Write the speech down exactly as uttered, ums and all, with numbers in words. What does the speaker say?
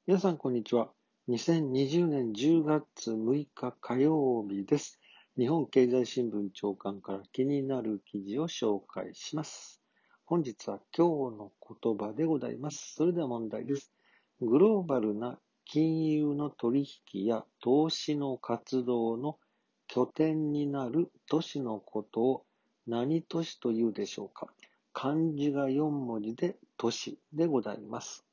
皆さん、こんにちは。にせんにじゅうねんじゅうがつむいか火曜日です。日本経済新聞長官から気になる記事を紹介します。本日は今日の言葉でございます。それでは問題です。グローバルな金融の取引や投資の活動の拠点になる都市のことを何都市というでしょうか。漢字がよんもじで都市でございます。